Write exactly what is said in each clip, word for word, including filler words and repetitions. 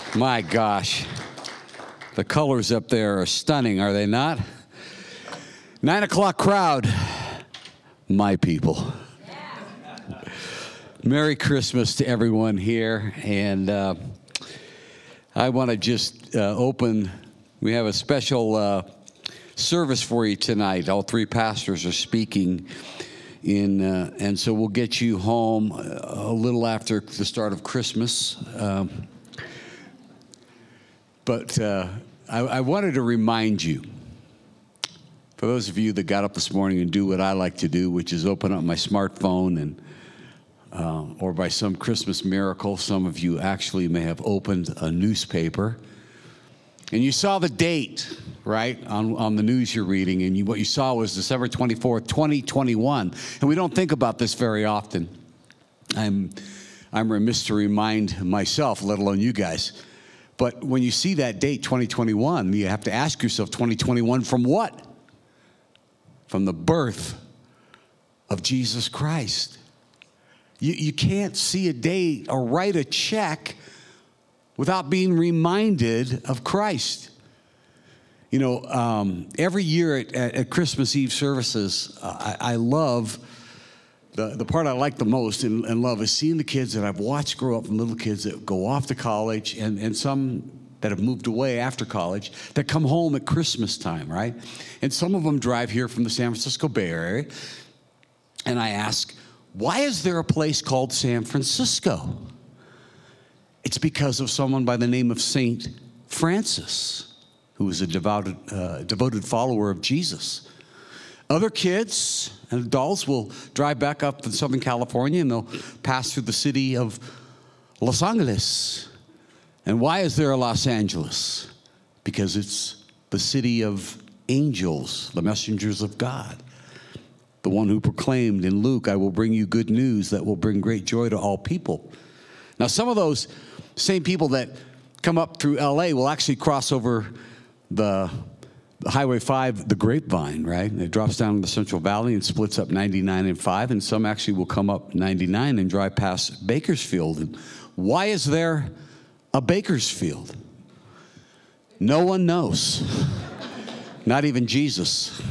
My gosh. The colors up there are stunning, are they not? Nine o'clock crowd. My people. Merry Christmas to everyone here. And uh, I want to just uh, open, we have a special uh, service for you tonight. All three pastors are speaking. In, uh, and so we'll get you home a little after the start of Christmas. Um, but uh, I, I wanted to remind you, for those of you that got up this morning and do what I like to do, which is open up my smartphone and uh, or by some Christmas miracle, some of you actually may have opened a newspaper. And you saw the date, right, on, on the news you're reading, and you, what you saw was December twenty-fourth, twenty twenty-one. And we don't think about this very often. I'm, I'm remiss to remind myself, let alone you guys. But when you see that date, twenty twenty-one, you have to ask yourself, twenty twenty-one from what? From the birth of Jesus Christ. You, you can't see a date or write a check without being reminded of Christ. You know, um, every year at, at, at Christmas Eve services, uh, I, I love, the, the part I like the most and, and love is seeing the kids that I've watched grow up from little kids that go off to college and, and some that have moved away after college that come home at Christmas time, right? And some of them drive here from the San Francisco Bay Area. And I ask, why is there a place called San Francisco? It's because of someone by the name of Saint Francis, who was a devoted, uh, devoted follower of Jesus. Other kids and adults will drive back up to Southern California and they'll pass through the city of Los Angeles. And why is there a Los Angeles? Because it's the city of angels, the messengers of God. The one who proclaimed in Luke, I will bring you good news that will bring great joy to all people. Now, some of those same people that come up through L A will actually cross over the, the Highway five, the Grapevine, right? And it drops down in the Central Valley and splits up ninety-nine and five, and some actually will come up ninety-nine and drive past Bakersfield. And why is there a Bakersfield? No one knows. Not even Jesus.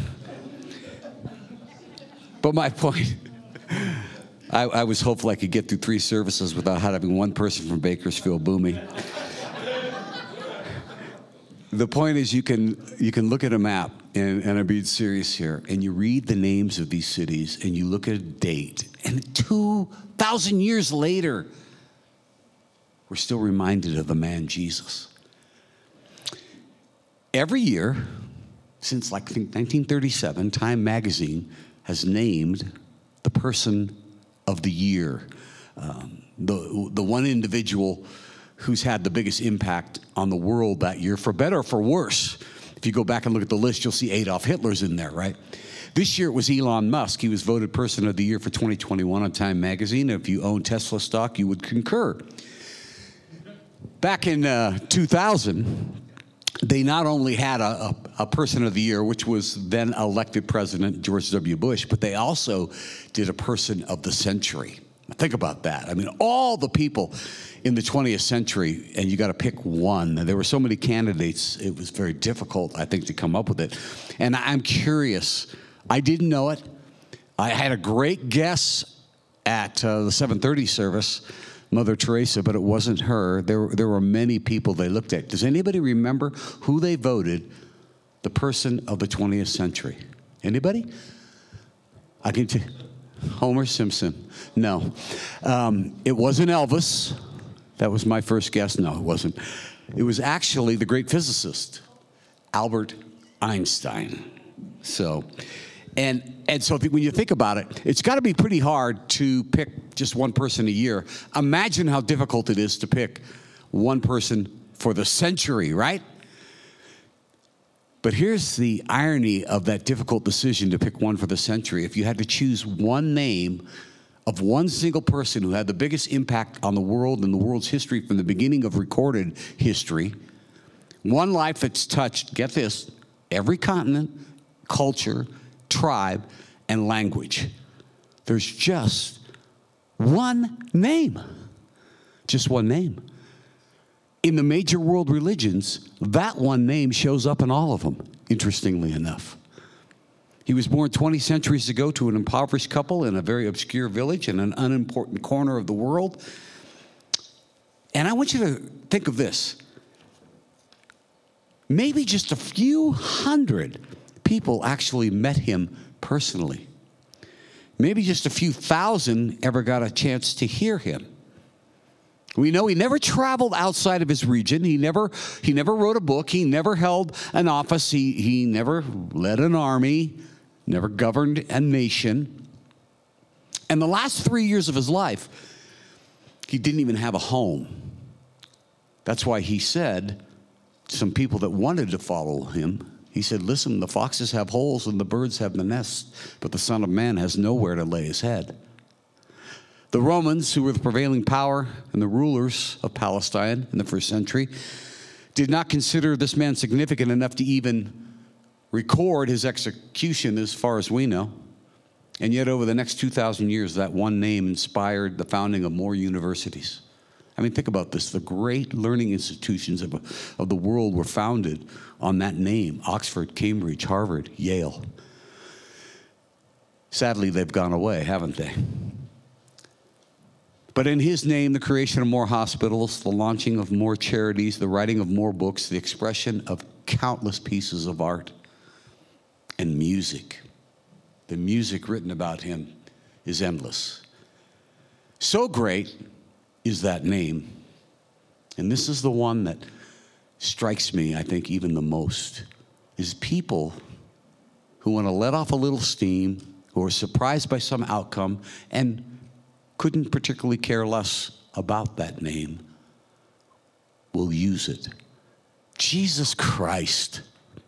But my point, I, I was hopeful I could get through three services without having one person from Bakersfield boo me. The point is you can you can look at a map, and, and I'm being serious here, and you read the names of these cities, and you look at a date, and two thousand years later, we're still reminded of the man Jesus. Every year, since like I think nineteen thirty-seven, Time magazine has named the person of the year, um, the the one individual who's had the biggest impact on the world that year, for better or for worse. If you go back and look at the list, you'll see Adolf Hitler's in there, right? This year it was Elon Musk. He was voted Person of the Year for twenty twenty-one on Time magazine. If you own Tesla stock, you would concur. Back in uh, two thousand, they not only had a, a, a Person of the Year, which was then elected President George W. Bush, but they also did a Person of the Century. Think about that. I mean, all the people in the twentieth century, and you got to pick one. There were so many candidates, it was very difficult, I think, to come up with it. And I'm curious. I didn't know it. I had a great guess at uh, the seven thirty service, Mother Teresa, but it wasn't her. There, there were many people they looked at. Does anybody remember who they voted the person of the twentieth century? Anybody? I can tell. Homer Simpson. No. Um, it wasn't Elvis. That was my first guess. No, it wasn't. It was actually the great physicist, Albert Einstein. So, and and so when you think about it, it's got to be pretty hard to pick just one person a year. Imagine how difficult it is to pick one person for the century, right? But here's the irony of that difficult decision to pick one for the century. If you had to choose one name of one single person who had the biggest impact on the world and the world's history from the beginning of recorded history, one life that's touched, get this, every continent, culture, tribe, and language. There's just one name. Just one name. In the major world religions, that one name shows up in all of them, interestingly enough. He was born twenty centuries ago to an impoverished couple in a very obscure village in an unimportant corner of the world. And I want you to think of this. Maybe just a few hundred people actually met him personally. Maybe just a few thousand ever got a chance to hear him. We know he never traveled outside of his region. He never, he never wrote a book. He never held an office. He, he never led an army, never governed a nation. And the last three years of his life, he didn't even have a home. That's why he said, some people that wanted to follow him, he said, listen, the foxes have holes and the birds have the nests, but the Son of Man has nowhere to lay his head. The Romans, who were the prevailing power and the rulers of Palestine in the first century, did not consider this man significant enough to even record his execution as far as we know. And yet over the next two thousand years, that one name inspired the founding of more universities. I mean, think about this. The great learning institutions of, of the world were founded on that name: Oxford, Cambridge, Harvard, Yale. Sadly, they've gone away, haven't they? But in his name, the creation of more hospitals, the launching of more charities, the writing of more books, the expression of countless pieces of art and music. The music written about him is endless. So great is that name. And this is the one that strikes me, I think, even the most, is people who want to let off a little steam, who are surprised by some outcome, and couldn't particularly care less about that name, will use it. Jesus Christ.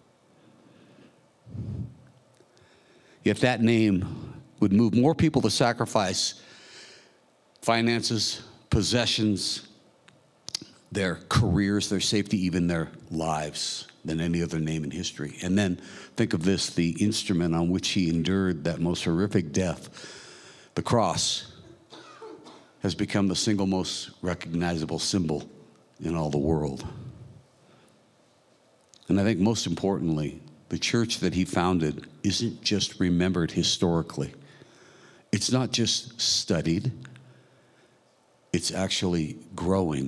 If that name would move more people to sacrifice finances, possessions, their careers, their safety, even their lives, than any other name in history. And then think of this, the instrument on which he endured that most horrific death, the cross, has become the single most recognizable symbol in all the world. And I think most importantly, the church that he founded isn't just remembered historically. It's not just studied. It's actually growing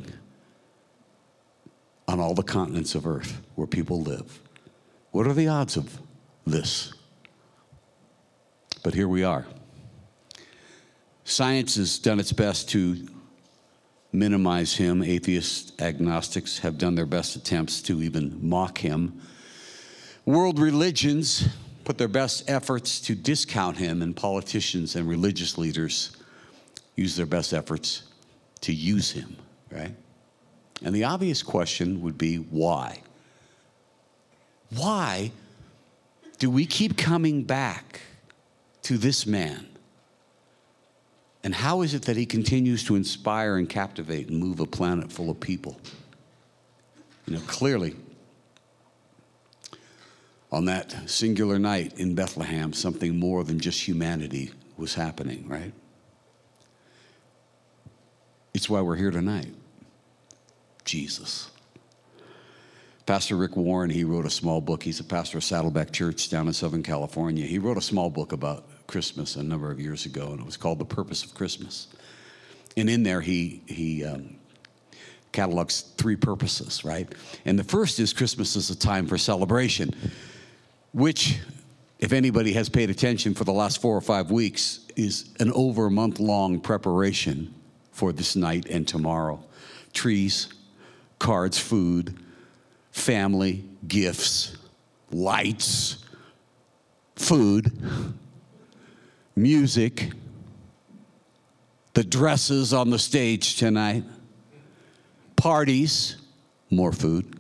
on all the continents of earth where people live. What are the odds of this? But here we are. Science has done its best to minimize him. Atheists, agnostics have done their best attempts to even mock him. World religions put their best efforts to discount him, and politicians and religious leaders use their best efforts to use him, right? And the obvious question would be, why? Why do we keep coming back to this man? And how is it that he continues to inspire and captivate and move a planet full of people? You know, clearly, on that singular night in Bethlehem, something more than just humanity was happening, right? It's why we're here tonight. Jesus. Pastor Rick Warren, he wrote a small book. He's a pastor of Saddleback Church down in Southern California. He wrote a small book about Christmas a number of years ago, and it was called The Purpose of Christmas. And in there, he he um, catalogs three purposes, right? And the first is Christmas is a time for celebration, which, if anybody has paid attention for the last four or five weeks, is an over a month-long preparation for this night and tomorrow. Trees, cards, food, family, gifts, lights, food, music, the dresses on the stage tonight, parties, more food,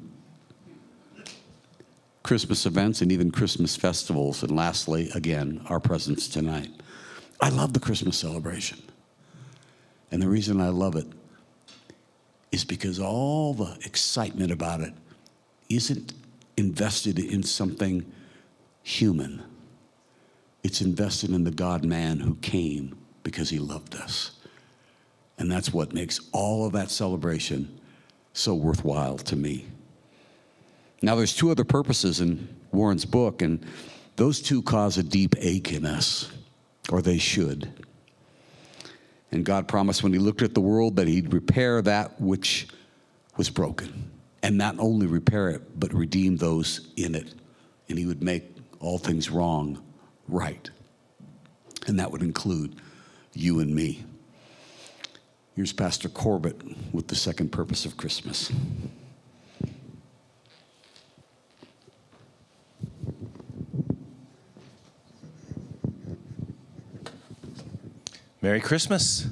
Christmas events, and even Christmas festivals. And lastly, again, our presence tonight. I love the Christmas celebration. And the reason I love it is because all the excitement about it isn't invested in something human. It's invested in the God-man who came because he loved us. And that's what makes all of that celebration so worthwhile to me. Now, there's two other purposes in Warren's book, and those two cause a deep ache in us, or they should. And God promised when he looked at the world that he'd repair that which was broken. And not only repair it, but redeem those in it. And he would make all things wrong right. And that would include you and me. Here's Pastor Corbett with the second purpose of Christmas. Merry Christmas.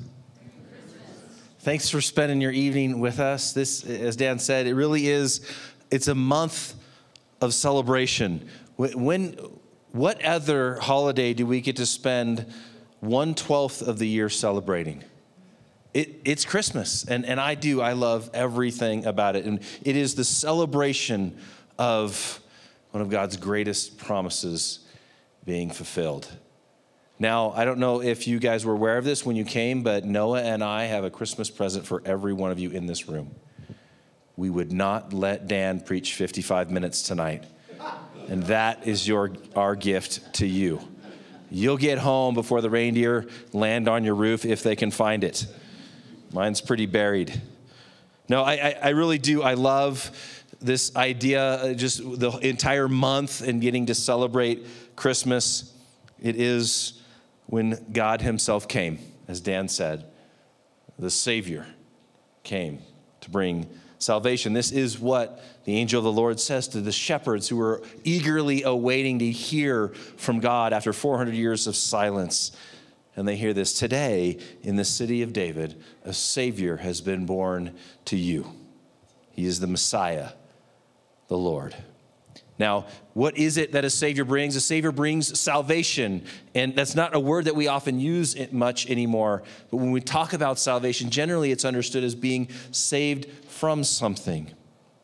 Thanks for spending your evening with us. This, as Dan said, it really is, it's a month of celebration. When, what other holiday do we get to spend one-twelfth of the year celebrating? It, it's Christmas, and, and I do. I love everything about it. And it is the celebration of one of God's greatest promises being fulfilled. Now, I don't know if you guys were aware of this when you came, but Noah and I have a Christmas present for every one of you in this room. We would not let Dan preach fifty-five minutes tonight. And that is your our gift to you. You'll get home before the reindeer land on your roof if they can find it. Mine's pretty buried. No, I, I, I really do. I love this idea, just the entire month and getting to celebrate Christmas. It is when God himself came, as Dan said, the Savior came to bring salvation. This is what the angel of the Lord says to the shepherds who were eagerly awaiting to hear from God after four hundred years of silence. And they hear this: today in the city of David, a Savior has been born to you. He is the Messiah, the Lord. Now, what is it that a Savior brings? A Savior brings salvation. And that's not a word that we often use much anymore. But when we talk about salvation, generally it's understood as being saved from something.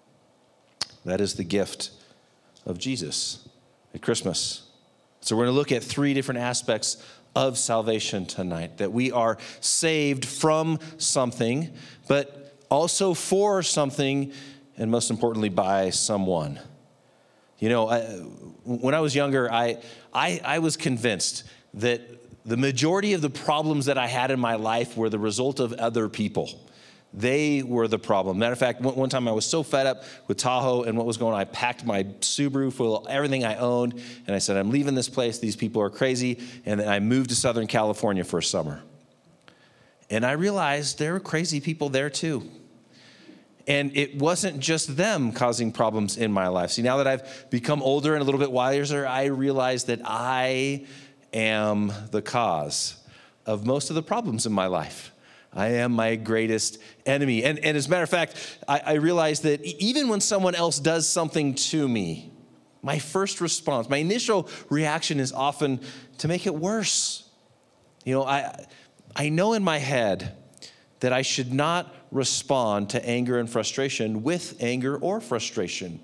That is the gift of Jesus at Christmas. So we're going to look at three different aspects of salvation tonight. That we are saved from something, but also for something, and most importantly, by someone. You know, I, when I was younger, I, I I was convinced that the majority of the problems that I had in my life were the result of other people. They were the problem. Matter of fact, one, one time I was so fed up with Tahoe and what was going on, I packed my Subaru full of everything I owned, and I said, I'm leaving this place. These people are crazy. And then I moved to Southern California for a summer. And I realized there were crazy people there too. And it wasn't just them causing problems in my life. See, now that I've become older and a little bit wiser, I realize that I am the cause of most of the problems in my life. I am my greatest enemy. And, and as a matter of fact, I, I realize that even when someone else does something to me, my first response, my initial reaction is often to make it worse. You know, I I know in my head that I should not respond to anger and frustration with anger or frustration.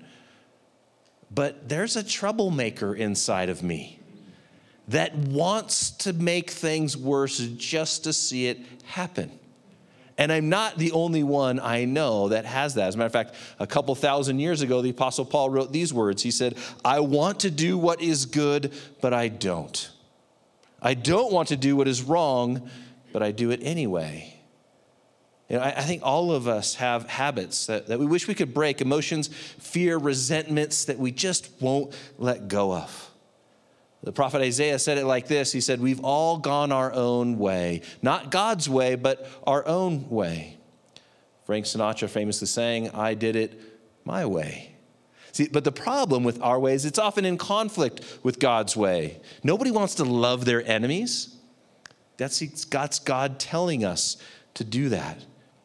But there's a troublemaker inside of me that wants to make things worse just to see it happen. And I'm not the only one I know that has that. As a matter of fact, a couple thousand years ago, the Apostle Paul wrote these words. He said, I want to do what is good, but I don't. I don't want to do what is wrong, but I do it anyway. You know, I, I think all of us have habits that, that we wish we could break, emotions, fear, resentments that we just won't let go of. The prophet Isaiah said it like this. He said, we've all gone our own way. Not God's way, but our own way. Frank Sinatra famously sang, I did it my way. See, but the problem with our way is it's often in conflict with God's way. Nobody wants to love their enemies. That's God's God telling us to do that.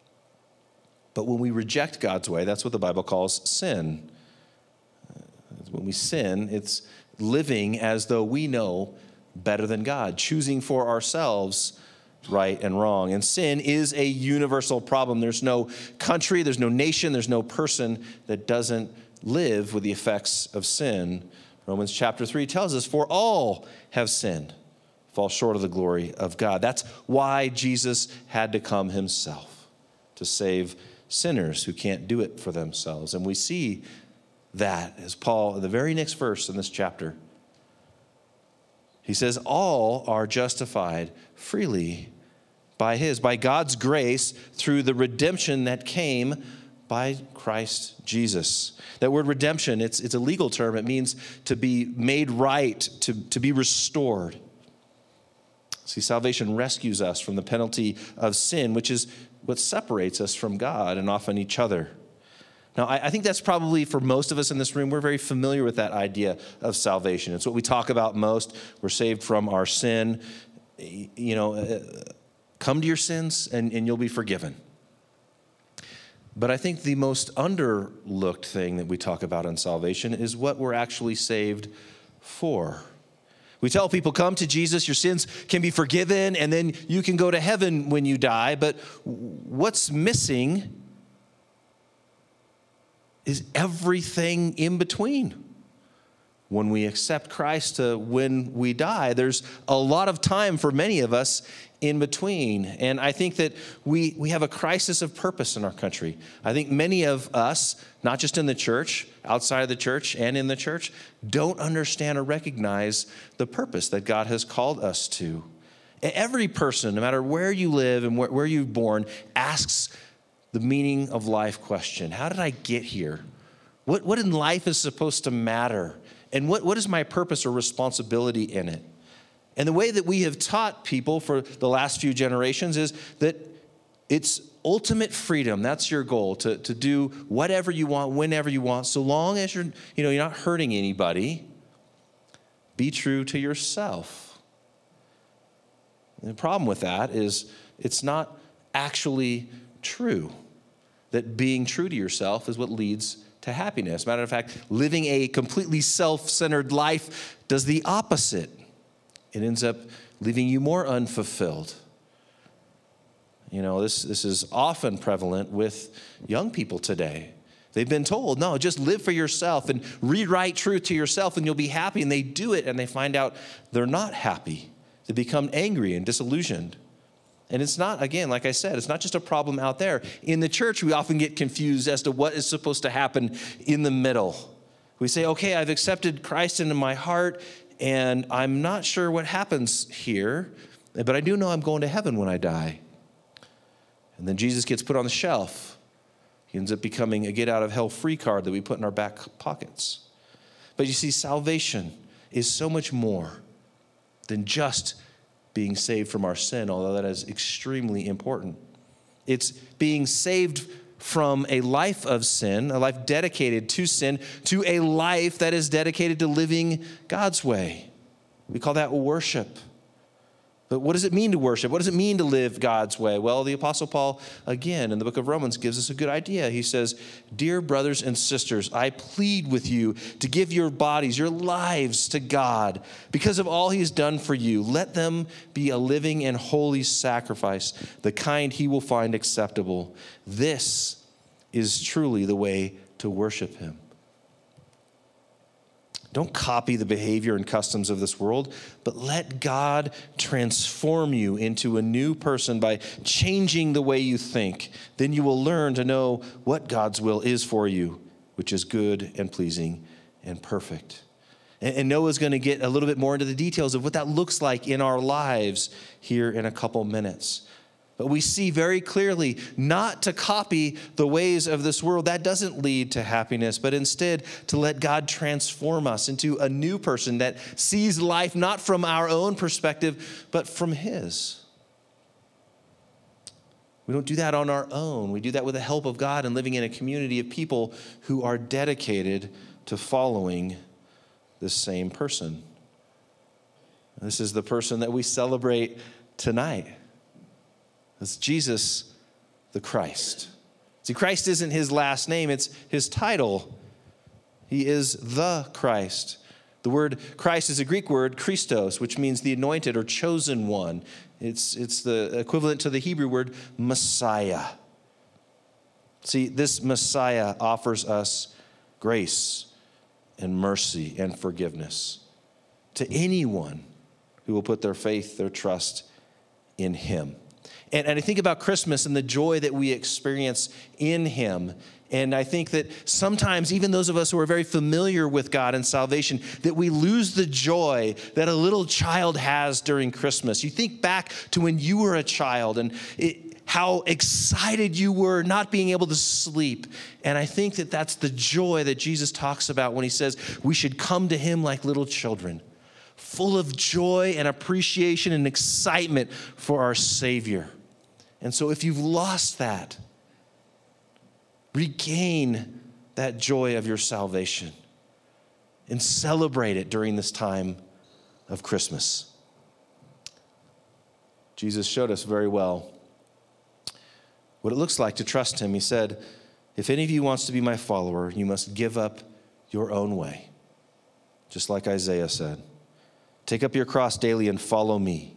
But when we reject God's way, that's what the Bible calls sin. When we sin, it's living as though we know better than God, choosing for ourselves right and wrong. And sin is a universal problem. There's no country, there's no nation, there's no person that doesn't live with the effects of sin. Romans chapter three tells us, for all have sinned, fall short of the glory of God. That's why Jesus had to come himself to save sinners who can't do it for themselves. And we see that as Paul, in the very next verse in this chapter, he says, all are justified freely by his, by God's grace through the redemption that came by Christ Jesus. That word redemption, it's, it's a legal term. It means to be made right, to, to be restored. See, salvation rescues us from the penalty of sin, which is what separates us from God and often each other. Now, I, I think that's probably, for most of us in this room, we're very familiar with that idea of salvation. It's what we talk about most. We're saved from our sin. You know, uh, come to your sins and, and you'll be forgiven. But I think the most underlooked thing that we talk about in salvation is what we're actually saved for. We tell people, come to Jesus, your sins can be forgiven, and then you can go to heaven when you die. But what's missing is everything in between. When we accept Christ to when we die, there's a lot of time for many of us in between. And I think that we, we have a crisis of purpose in our country. I think many of us, not just in the church, outside of the church and in the church, don't understand or recognize the purpose that God has called us to. Every person, no matter where you live and where, where you've born, asks the meaning of life question. How did I get here? What, what in life is supposed to matter? And what, what is my purpose or responsibility in it? And the way that we have taught people for the last few generations is that it's ultimate freedom. That's your goal, to, to do whatever you want, whenever you want, so long as you're, you know, you're not hurting anybody. Be true to yourself. And the problem with that is it's not actually true. That being true to yourself is what leads to happiness. Matter of fact, living a completely self-centered life does the opposite. It ends up leaving you more unfulfilled. You know, this, this is often prevalent with young people today. They've been told, no, just live for yourself and rewrite truth to yourself and you'll be happy. And they do it and they find out they're not happy. They become angry and disillusioned. And it's not, again, like I said, it's not just a problem out there. In the church, we often get confused as to what is supposed to happen in the middle. We say, okay, I've accepted Christ into my heart, and I'm not sure what happens here, but I do know I'm going to heaven when I die. And then Jesus gets put on the shelf. He ends up becoming a get-out-of-hell-free card that we put in our back pockets. But you see, salvation is so much more than just being saved from our sin, although that is extremely important. It's being saved from a life of sin, a life dedicated to sin, to a life that is dedicated to living God's way. We call that worship. But what does it mean to worship? What does it mean to live God's way? Well, the Apostle Paul, again, in the book of Romans, gives us a good idea. He says, dear brothers and sisters, I plead with you to give your bodies, your lives to God because of all he's done for you. Let them be a living and holy sacrifice, the kind he will find acceptable. This is truly the way to worship him. Don't copy the behavior and customs of this world, but let God transform you into a new person by changing the way you think. Then you will learn to know what God's will is for you, which is good and pleasing and perfect. And Noah's going to get a little bit more into the details of what that looks like in our lives here in a couple minutes. But we see very clearly not to copy the ways of this world. That doesn't lead to happiness, but instead to let God transform us into a new person that sees life not from our own perspective, but from his. We don't do that on our own. We do that with the help of God and living in a community of people who are dedicated to following this same person. This is the person that we celebrate tonight. It's Jesus, the Christ. See, Christ isn't his last name, it's his title. He is the Christ. The word Christ is a Greek word, Christos, which means the anointed or chosen one. It's, it's the equivalent to the Hebrew word Messiah. See, this Messiah offers us grace and mercy and forgiveness to anyone who will put their faith, their trust in him. And, and I think about Christmas and the joy that we experience in him. And I think that sometimes even those of us who are very familiar with God and salvation, that we lose the joy that a little child has during Christmas. You think back to when you were a child and it, how excited you were not being able to sleep. And I think that that's the joy that Jesus talks about when he says we should come to him like little children, full of joy and appreciation and excitement for our Savior. And so if you've lost that, regain that joy of your salvation and celebrate it during this time of Christmas. Jesus showed us very well what it looks like to trust him. He said, if any of you wants to be my follower, you must give up your own way. Just like Isaiah said, take up your cross daily and follow me.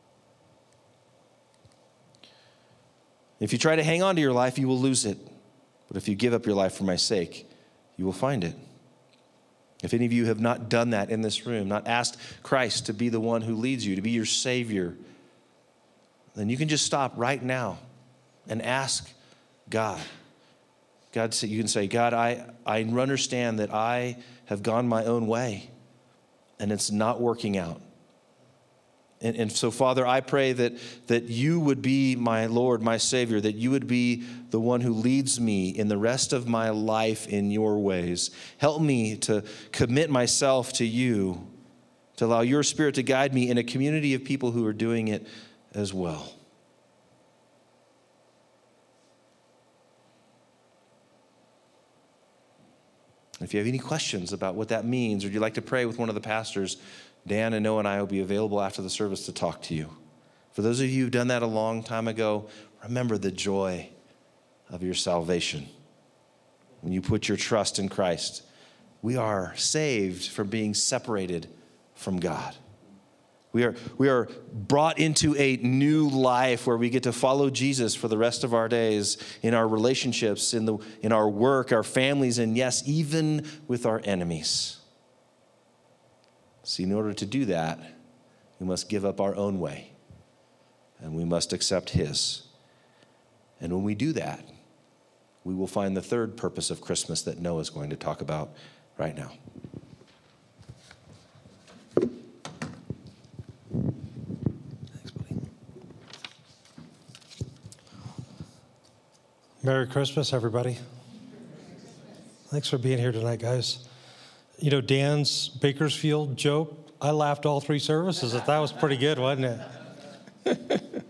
If you try to hang on to your life, you will lose it. But if you give up your life for my sake, you will find it. If any of you have not done that in this room, not asked Christ to be the one who leads you, to be your Savior, then you can just stop right now and ask God. God, you can say, God, I, I understand that I have gone my own way and it's not working out. And, and so, Father, I pray that, that you would be my Lord, my Savior, that you would be the one who leads me in the rest of my life in your ways. Help me to commit myself to you, to allow your Spirit to guide me in a community of people who are doing it as well. If you have any questions about what that means, or you'd like to pray with one of the pastors, Dan and Noah and I will be available after the service to talk to you. For those of you who've done that a long time ago, remember the joy of your salvation. When you put your trust in Christ, we are saved from being separated from God. We are, we are brought into a new life where we get to follow Jesus for the rest of our days in our relationships, in, the, in our work, our families, and yes, even with our enemies. See, in order to do that, we must give up our own way, and we must accept his. And when we do that, we will find the third purpose of Christmas that Noah is going to talk about right now. Thanks, buddy. Merry Christmas, everybody. Thanks for being here tonight, guys. You know, Dan's Bakersfield joke, I laughed all three services. That was pretty good, wasn't it?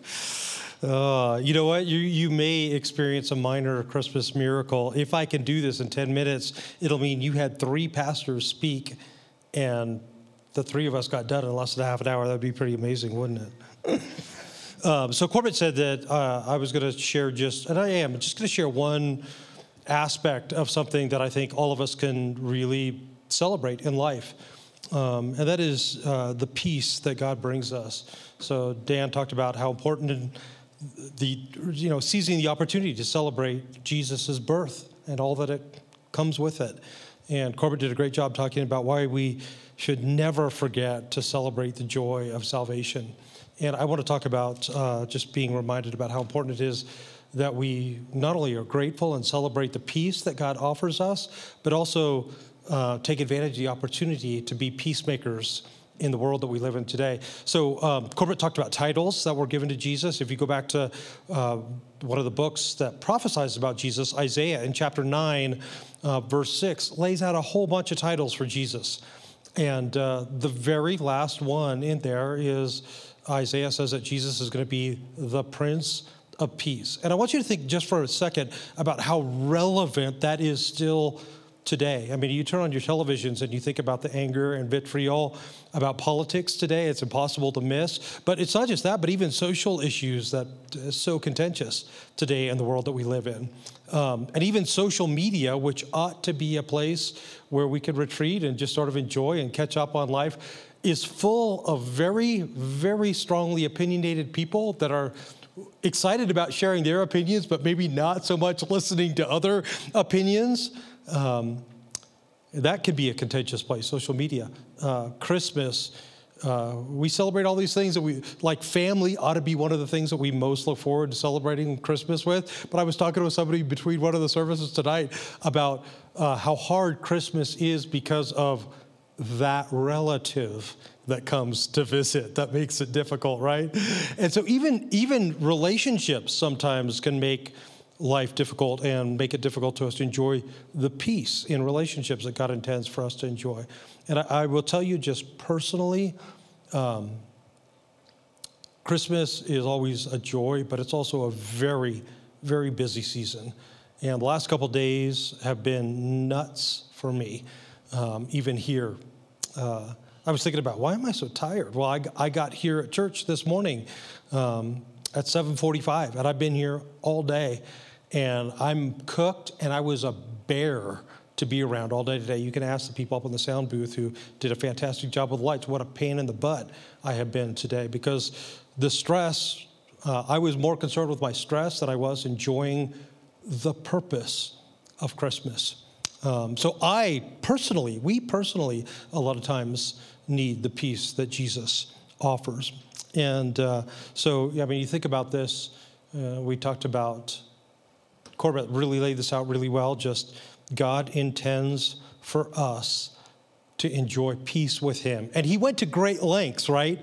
uh, you know what? You, you may experience a minor Christmas miracle. If I can do this in ten minutes, it'll mean you had three pastors speak, and the three of us got done in less than half an hour. That would be pretty amazing, wouldn't it? um, so Corbett said that uh, I was going to share just, and I am, just going to share one aspect of something that I think all of us can really celebrate in life, um, and that is uh, the peace that God brings us. So Dan talked about how important the, you know, seizing the opportunity to celebrate Jesus' birth and all that it comes with it. And Corbett did a great job talking about why we should never forget to celebrate the joy of salvation. And I want to talk about uh, just being reminded about how important it is that we not only are grateful and celebrate the peace that God offers us, but also Uh, take advantage of the opportunity to be peacemakers in the world that we live in today. So um, Corbett talked about titles that were given to Jesus. If you go back to uh, one of the books that prophesies about Jesus, Isaiah, in chapter nine, uh, verse six, lays out a whole bunch of titles for Jesus. And uh, the very last one in there is Isaiah says that Jesus is going to be the Prince of Peace. And I want you to think just for a second about how relevant that is still today. I mean, you turn on your televisions and you think about the anger and vitriol about politics today. It's impossible to miss. But it's not just that, but even social issues that is so contentious today in the world that we live in. Um, and even social media, which ought to be a place where we could retreat and just sort of enjoy and catch up on life, is full of very, very strongly opinionated people that are excited about sharing their opinions, but maybe not so much listening to other opinions. Um, that could be a contentious place, social media. Uh, Christmas Uh, we celebrate all these things that we, like family ought to be one of the things that we most look forward to celebrating Christmas with. But I was talking with somebody between one of the services tonight about uh, how hard Christmas is because of that relative that comes to visit. That makes it difficult, right? And so even, even relationships sometimes can make life difficult and make it difficult to us to enjoy the peace in relationships that God intends for us to enjoy. And I, I will tell you just personally, um, Christmas is always a joy, but it's also a very, very busy season. And the last couple of days have been nuts for me, um, even here. Uh, I was thinking about, why am I so tired? Well, I, I got here at church this morning um, at seven forty-five, and I've been here all day. And I'm cooked, and I was a bear to be around all day today. You can ask the people up in the sound booth who did a fantastic job with the lights what a pain in the butt I have been today, because the stress, uh, I was more concerned with my stress than I was enjoying the purpose of Christmas. Um, so I personally, we personally, a lot of times need the peace that Jesus offers. And uh, so, I mean, you think about this, uh, we talked about, Corbett really laid this out really well, just God intends for us to enjoy peace with him. And he went to great lengths, right,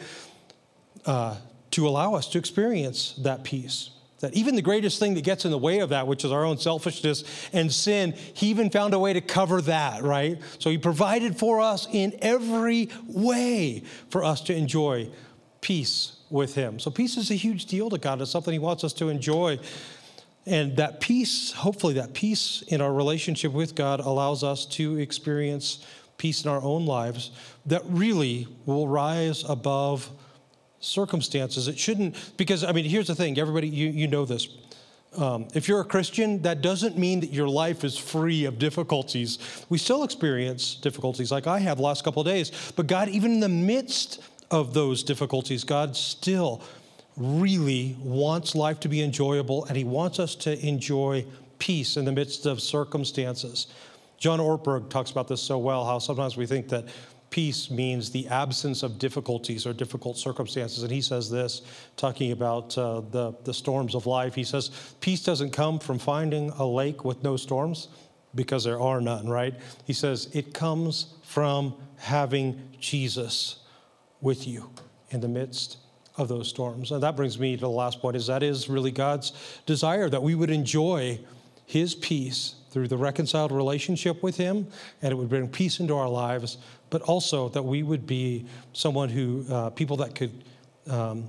uh, to allow us to experience that peace. That even the greatest thing that gets in the way of that, which is our own selfishness and sin, he even found a way to cover that, right? So he provided for us in every way for us to enjoy peace with him. So peace is a huge deal to God. It's something he wants us to enjoy. And that peace, hopefully that peace in our relationship with God allows us to experience peace in our own lives that really will rise above circumstances. It shouldn't, because, I mean, here's the thing, everybody, you, you know this. Um, if you're a Christian, that doesn't mean that your life is free of difficulties. We still experience difficulties like I have the last couple of days. But God, even in the midst of those difficulties, God still really wants life to be enjoyable, and he wants us to enjoy peace in the midst of circumstances. John Ortberg talks about this so well, how sometimes we think that peace means the absence of difficulties or difficult circumstances. And he says this, talking about uh, the, the storms of life. He says, peace doesn't come from finding a lake with no storms, because there are none, right? He says, it comes from having Jesus with you in the midst of those storms. And that brings me to the last point, is that is really God's desire, that we would enjoy his peace through the reconciled relationship with him, and it would bring peace into our lives, but also that we would be someone who, uh, people that could um,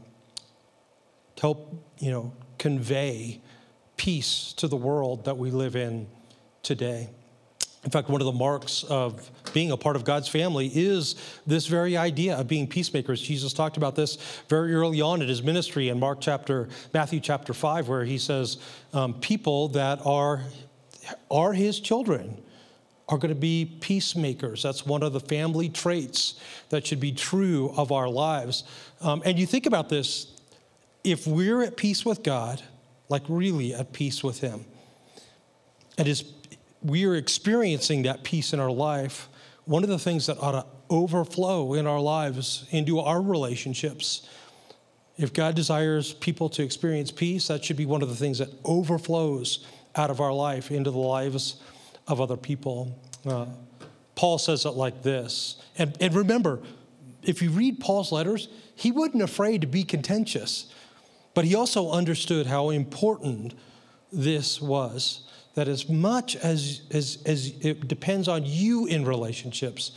help, you know, convey peace to the world that we live in today. In fact, one of the marks of being a part of God's family is this very idea of being peacemakers. Jesus talked about this very early on in his ministry in Mark chapter, Matthew chapter five, where he says, um, people that are, are his children are going to be peacemakers. That's one of the family traits that should be true of our lives. Um, and you think about this, if we're at peace with God, like really at peace with him, and his we are experiencing that peace in our life, one of the things that ought to overflow in our lives into our relationships, if God desires people to experience peace, that should be one of the things that overflows out of our life into the lives of other people. Uh, Paul says it like this. And, and remember, if you read Paul's letters, he wasn't afraid to be contentious, but he also understood how important this was. That as much as, as, as it depends on you in relationships,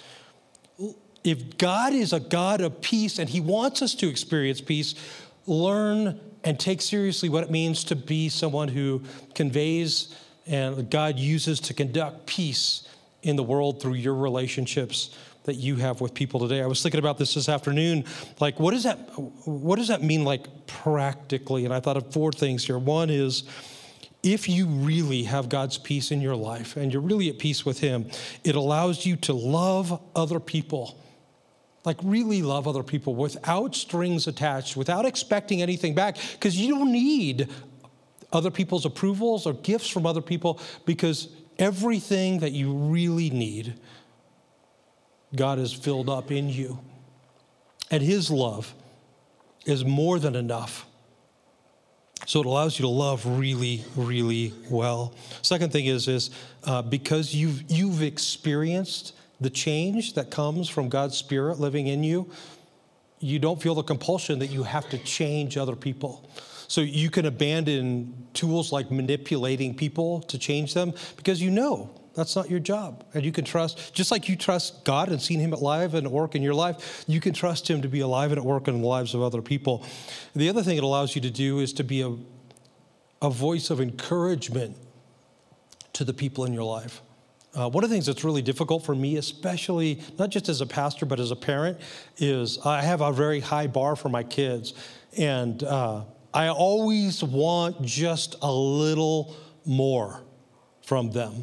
if God is a God of peace and he wants us to experience peace, learn and take seriously what it means to be someone who conveys and God uses to conduct peace in the world through your relationships that you have with people today. I was thinking about this this afternoon. Like, what does that, what does that mean, like, practically? And I thought of four things here. One is, if you really have God's peace in your life and you're really at peace with him, it allows you to love other people, like really love other people without strings attached, without expecting anything back, because you don't need other people's approvals or gifts from other people, because everything that you really need, God has filled up in you. And his love is more than enough. So it allows you to love really, really well. Second thing is, is uh, because you've, you've experienced the change that comes from God's Spirit living in you, you don't feel the compulsion that you have to change other people. So you can abandon tools like manipulating people to change them because you know that's not your job. And you can trust, just like you trust God and seen him at live and at work in your life, you can trust him to be alive and at work in the lives of other people. The other thing it allows you to do is to be a, a voice of encouragement to the people in your life. Uh, one of the things that's really difficult for me, especially not just as a pastor, but as a parent, is I have a very high bar for my kids. And uh, I always want just a little more from them.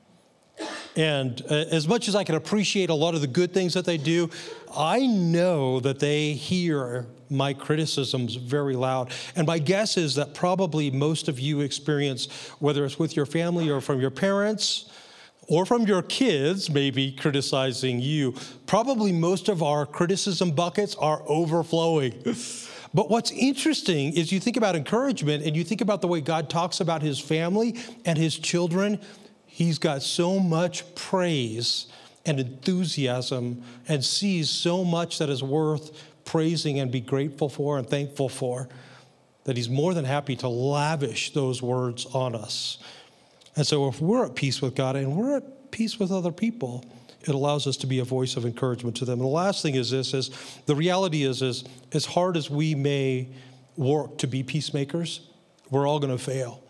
And uh, as much as I can appreciate a lot of the good things that they do, I know that they hear my criticisms very loud. And my guess is that probably most of you experience, whether it's with your family or from your parents or from your kids maybe criticizing you, probably most of our criticism buckets are overflowing. But what's interesting is you think about encouragement and you think about the way God talks about his family and his children. He's got so much praise and enthusiasm and sees so much that is worth praising and be grateful for and thankful for, that he's more than happy to lavish those words on us. And so if we're at peace with God and we're at peace with other people, it allows us to be a voice of encouragement to them. And the last thing is this, is the reality is, is as hard as we may work to be peacemakers, we're all going to fail.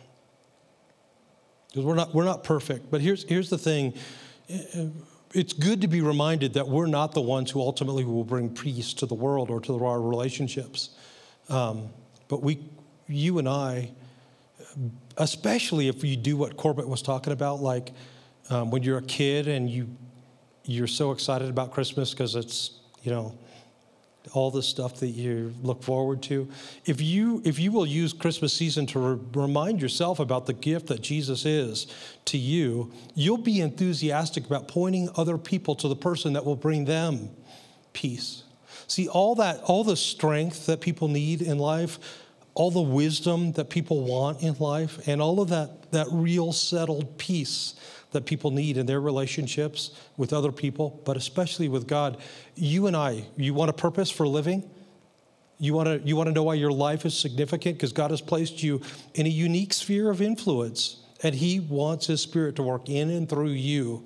Because we're not, we're not perfect. But here's, here's the thing. It's good to be reminded that we're not the ones who ultimately will bring peace to the world or to our relationships. Um, but we, you and I, especially if you do what Corbett was talking about, like um, when you're a kid and you, you're so excited about Christmas because it's, you know, all the stuff that you look forward to. If you if you will use Christmas season to re- remind yourself about the gift that Jesus is to you, you'll be enthusiastic about pointing other people to the person that will bring them peace. See, all that, all the strength that people need in life, all the wisdom that people want in life, and all of that, that real settled peace that people need in their relationships with other people, but especially with God. You and I, you want a purpose for living? You want to you want to know why your life is significant? Because God has placed you in a unique sphere of influence, and he wants his Spirit to work in and through you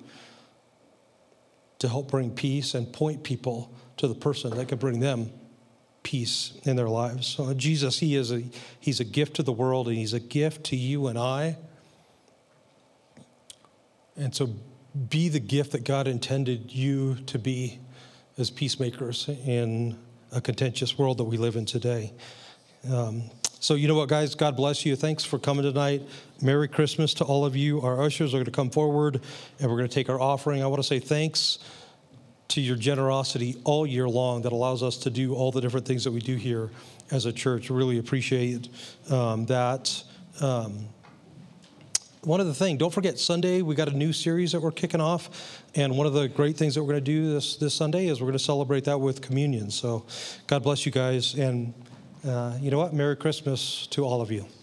to help bring peace and point people to the person that can bring them peace in their lives. So Jesus, he is a he's a gift to the world, and he's a gift to you and I. And so be the gift that God intended you to be as peacemakers in a contentious world that we live in today. Um, so you know what, guys? God bless you. Thanks for coming tonight. Merry Christmas to all of you. Our ushers are going to come forward, and we're going to take our offering. I want to say thanks to your generosity all year long that allows us to do all the different things that we do here as a church. Really appreciate um, that. Um, One other thing, don't forget Sunday, we got a new series that we're kicking off. And one of the great things that we're going to do this, this Sunday is we're going to celebrate that with communion. So God bless you guys. And uh, you know what? Merry Christmas to all of you.